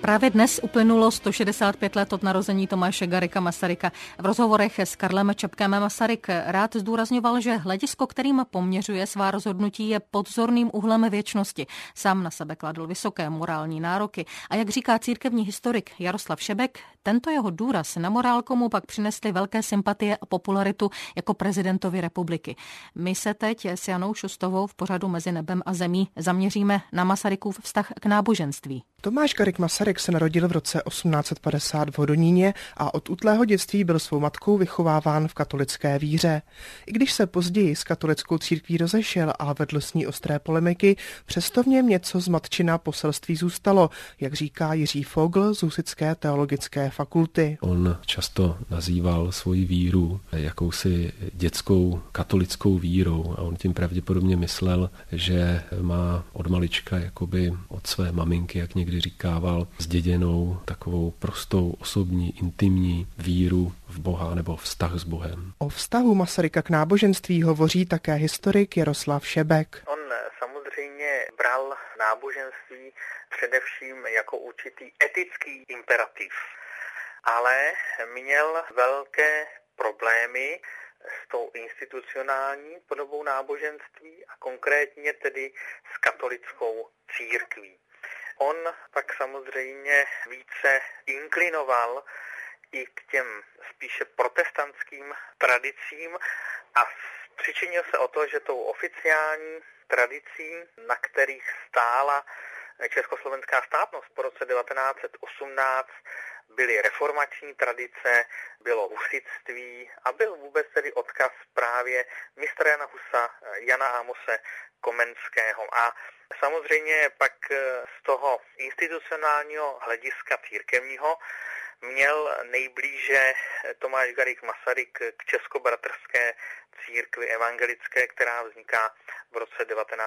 Právě dnes uplynulo 165 let od narození Tomáše Garrigua Masaryka. V rozhovorech s Karlem Čapkem Masaryk rád zdůrazňoval, že hledisko, kterým poměřuje svá rozhodnutí, je pod zorným úhlem věčnosti. Sám na sebe kladl vysoké morální nároky. A jak říká církevní historik Jaroslav Šebek, tento jeho důraz na morálku mu pak přinesly velké sympatie a popularitu jako prezidentovi republiky. My se teď s Janou Šustovou v pořadu Mezi nebem a zemí zaměříme na Masarykův vztah k náboženství. Tomáš Garrigue Masaryk se narodil v roce 1850 v Hodoníně a od útlého dětství byl svou matkou vychováván v katolické víře. I když se později s katolickou církví rozešel a vedl s ní ostré polemiky, přesto v něm něco z matčina poselství zůstalo, jak říká Jiří Fogl z Husitské teologické fakulty. On často nazýval svoji víru jakousi dětskou katolickou vírou a on tím pravděpodobně myslel, že má od malička jakoby od své maminky, jak někdy říkával, zděděnou takovou prostou, osobní, intimní víru v Boha nebo vztah s Bohem. O vztahu Masaryka k náboženství hovoří také historik Jaroslav Šebek. On samozřejmě bral náboženství především jako určitý etický imperativ, ale měl velké problémy s tou institucionální podobou náboženství a konkrétně tedy s katolickou církví. On pak samozřejmě více inklinoval i k těm spíše protestantským tradicím a přičinil se o to, že tou oficiální tradicí, na kterých stála československá státnost po roce 1918, byly reformační tradice, bylo husitství a byl vůbec tedy odkaz právě mistra Jana Husa, Jana Amose Komenského. A samozřejmě pak z toho institucionálního hlediska církevního měl nejblíže Tomáš Garrigue Masaryk k Českobratrské církvi evangelické, která vzniká v roce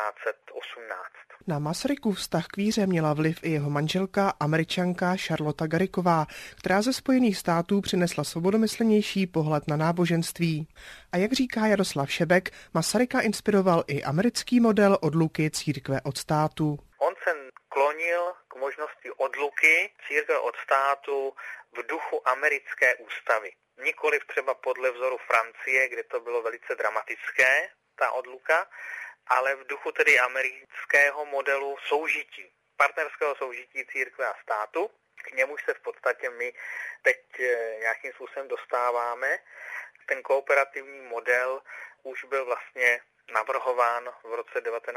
1918. Na Masarykův vztah k víře měla vliv i jeho manželka, Američanka Charlotta Garrigová, která ze Spojených států přinesla svobodomyslnější pohled na náboženství. A jak říká Jaroslav Šebek, Masaryka inspiroval i americký model odluky církve od státu. On se klonil k možnosti odluky církve od státu v duchu americké ústavy. Nikoliv třeba podle vzoru Francie, kde to bylo velice dramatické, ta odluka, ale v duchu tedy amerického modelu soužití, partnerského soužití církve a státu. K němuž se v podstatě my teď nějakým způsobem dostáváme. Ten kooperativní model už byl vlastně navrhován v roce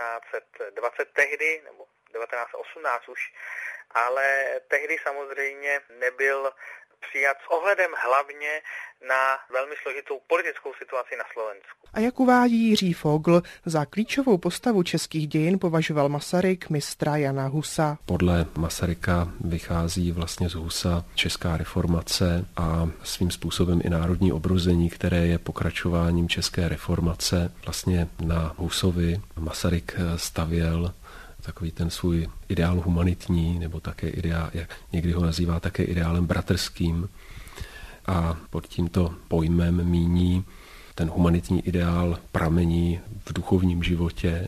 1920 tehdy, nebo 1918 už, ale tehdy samozřejmě nebyl přijat s ohledem hlavně na velmi složitou politickou situaci na Slovensku. A jak uvádí Jiří Fogl, za klíčovou postavu českých dějin považoval Masaryk mistra Jana Husa. Podle Masaryka vychází vlastně z Husa česká reformace a svým způsobem i národní obrození, které je pokračováním české reformace. Vlastně na Husovi Masaryk stavěl takový ten svůj ideál humanitní, nebo také ideál, jak někdy ho nazývá také ideálem bratrským. A pod tímto pojmem míní ten humanitní ideál pramení v duchovním životě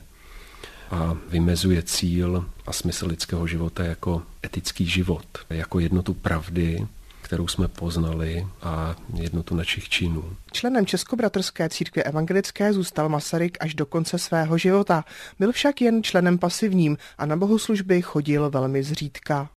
a vymezuje cíl a smysl lidského života jako etický život, jako jednotu pravdy, kterou jsme poznali, a jednotu našich činů. Členem Českobratrské církve evangelické zůstal Masaryk až do konce svého života. Byl však jen členem pasivním a na bohoslužby chodil velmi zřídka.